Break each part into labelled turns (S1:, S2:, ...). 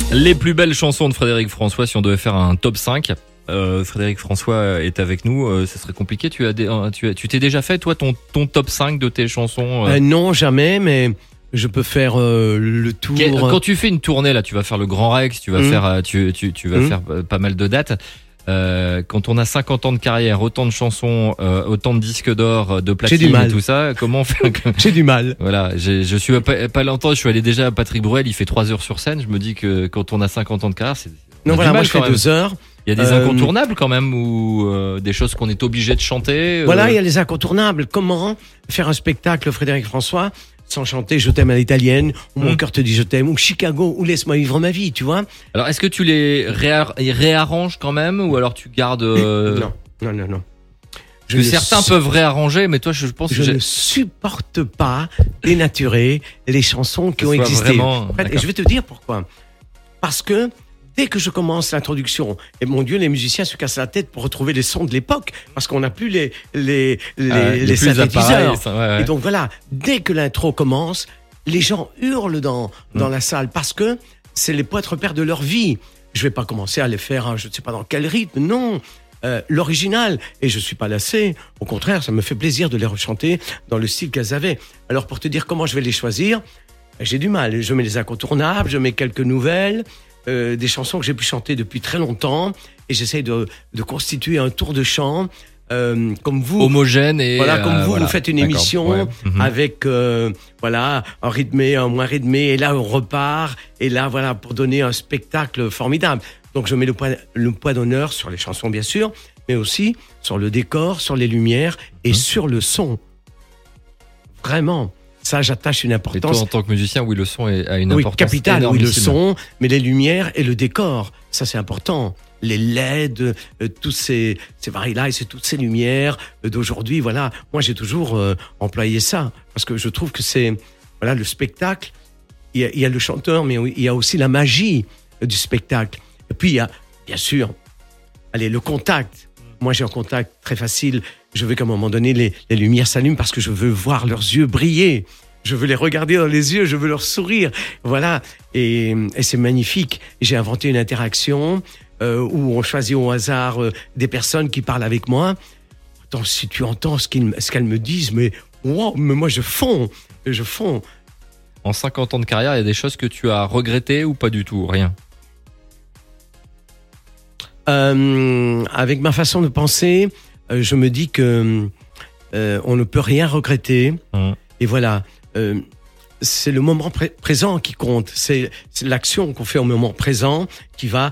S1: Les plus belles chansons de Frédéric François, si on devait faire un top 5. Frédéric François est avec nous, ça serait compliqué. Tu t'es déjà fait, toi, ton top 5 de tes chansons
S2: Non, jamais, mais je peux faire le tour.
S1: Quand tu fais une tournée, là, tu vas faire le Grand Rex, tu vas faire, tu vas faire pas mal de dates. Quand on a 50 ans de carrière, autant de chansons, autant de disques d'or, de platine et tout ça, comment on fait
S2: J'ai du mal.
S1: Voilà, je suis pas longtemps, je suis allé déjà à Patrick Bruel, il fait 3 heures sur scène. Je me dis que quand on a 50 ans de carrière, c'est
S2: non, voilà, moi je fais 2 heures.
S1: Il y a des incontournables quand même, ou des choses qu'on est obligé de chanter.
S2: Voilà, il y a les incontournables. Comment faire un spectacle, Frédéric François, sans chanter Je t'aime à l'italienne, ou Mon cœur te dit je t'aime, ou Chicago, ou Laisse-moi vivre ma vie, tu vois.
S1: Alors, est-ce que tu les réarranges quand même, ou alors tu gardes...
S2: Non.
S1: Parce que certains peuvent réarranger, mais toi, je pense que
S2: je ne supporte pas dénaturer les chansons qui ont existé.
S1: Vraiment...
S2: En fait, et je vais te dire pourquoi. Parce que dès que je commence l'introduction, et mon Dieu, les musiciens se cassent la tête pour retrouver les sons de l'époque, parce qu'on n'a plus les synthétiseurs.
S1: Ouais.
S2: Et donc voilà, dès que l'intro commence, les gens hurlent dans la salle, parce que c'est les poètes repères de leur vie. Je vais pas commencer à les faire, je ne sais pas dans quel rythme, non. L'original, et je suis pas lassé, au contraire, ça me fait plaisir de les rechanter dans le style qu'elles avaient. Alors pour te dire comment je vais les choisir, j'ai du mal. Je mets les incontournables, je mets quelques nouvelles, des chansons que j'ai pu chanter depuis très longtemps, et j'essaye de constituer un tour de chant comme vous,
S1: homogène, et
S2: voilà, comme vous faites une émission avec voilà, un rythmé, un moins rythmé, et là on repart, et là voilà, pour donner un spectacle formidable. Donc je mets le poids d'honneur sur les chansons bien sûr, mais aussi sur le décor, sur les lumières et sur le son. Vraiment. Ça, j'attache une importance.
S1: Et toi, en tant que musicien, oui, le son a une importance
S2: capitale. Oui, le son,
S1: énormissime.
S2: mais les lumières et le décor, ça c'est important. Les LED, tous ces vari-lights et toutes ces lumières d'aujourd'hui, voilà. Moi, j'ai toujours employé ça parce que je trouve que c'est voilà le spectacle. Il y a le chanteur, mais il y a aussi la magie du spectacle. Et puis il y a bien sûr, le contact. Moi, j'ai un contact très facile. Je veux qu'à un moment donné, les lumières s'allument parce que je veux voir leurs yeux briller. Je veux les regarder dans les yeux, je veux leur sourire. Voilà. Et c'est magnifique. J'ai inventé une interaction où on choisit au hasard des personnes qui parlent avec moi. Attends, si tu entends ce qu'elles me disent, mais wow, mais moi je fonds.
S1: En 50 ans de carrière, il y a des choses que tu as regrettées ou pas du tout? Rien.
S2: Avec ma façon de penser, je me dis que on ne peut rien regretter. Et voilà, c'est le moment présent qui compte. C'est l'action qu'on fait au moment présent qui va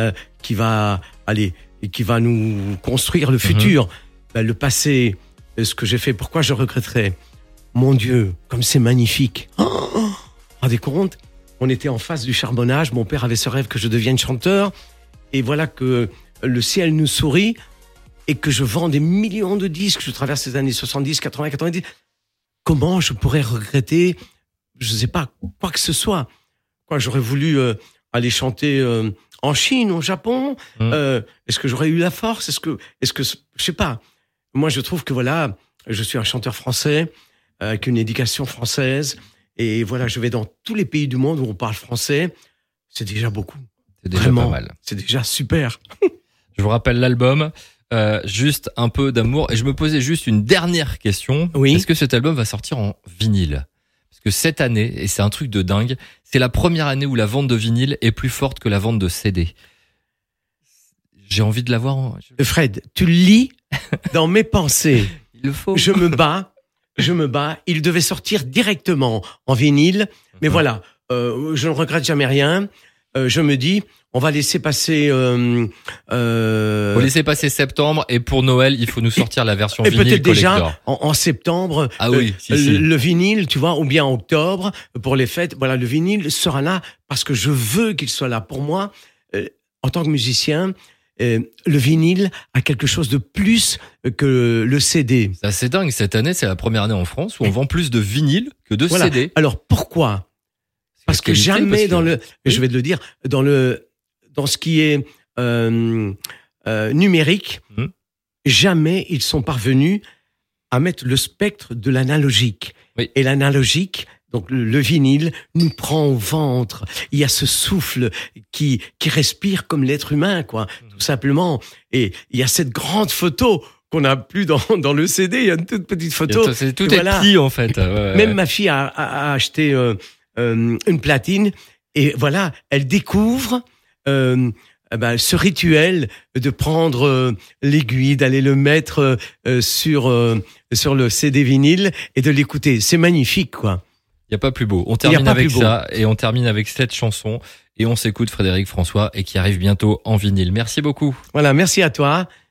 S2: nous construire le futur. Le passé, ce que j'ai fait, pourquoi je regretterais? Mon Dieu, comme c'est magnifique. Rendez compte, on était en face du charbonnage. Mon père avait ce rêve que je devienne chanteur. Et voilà que le ciel nous sourit et que je vends des millions de disques. Je traverse les années 70, 80, 90. Comment je pourrais regretter, je ne sais pas, quoi que ce soit? J'aurais voulu aller chanter en Chine, au Japon. Est-ce que j'aurais eu la force? Est-ce que, je sais pas. Moi, je trouve que voilà, je suis un chanteur français avec une éducation française. Et voilà, je vais dans tous les pays du monde où on parle français. C'est déjà beaucoup.
S1: C'est déjà
S2: vraiment,
S1: pas mal.
S2: C'est déjà super.
S1: Je vous rappelle l'album, juste un peu d'amour. Et je me posais juste une dernière question.
S2: Oui.
S1: Est-ce que cet album va sortir en vinyle? Parce que cette année, et c'est un truc de dingue, c'est la première année où la vente de vinyle est plus forte que la vente de CD. J'ai envie de l'avoir.
S2: Fred, tu lis dans mes pensées.
S1: Il le faut.
S2: Je me bats. Il devait sortir directement en vinyle. Mais voilà, je ne regrette jamais rien. Je me dis, on va laisser passer...
S1: Faut laisser passer septembre, et pour Noël, il faut nous sortir la version vinyle
S2: peut-être
S1: collector.
S2: déjà en septembre,
S1: ah oui,
S2: le vinyle, tu vois, ou bien en octobre, pour les fêtes. Voilà, le vinyle sera là parce que je veux qu'il soit là. Pour moi, en tant que musicien, le vinyle a quelque chose de plus que le CD.
S1: C'est assez dingue. Cette année, c'est la première année en France où on vend plus de vinyle que de CD.
S2: Alors pourquoi? Parce que jamais je vais te le dire, dans ce qui est numérique, jamais ils sont parvenus à mettre le spectre de l'analogique.
S1: Oui.
S2: Et l'analogique, Donc le vinyle nous prend au ventre. Il y a ce souffle qui respire comme l'être humain, quoi, tout simplement. Et il y a cette grande photo qu'on n'a plus dans le CD. Il y a une toute petite photo.
S1: Tout est petit, en fait.
S2: Même ma fille a acheté une platine. Et voilà, elle découvre ce rituel de prendre l'aiguille, d'aller le mettre sur le CD vinyle et de l'écouter. C'est magnifique, quoi.
S1: Il n'y a pas plus beau. On termine avec ça et on termine avec cette chanson et on s'écoute Frédéric François et qui arrive bientôt en vinyle. Merci beaucoup.
S2: Voilà, merci à toi.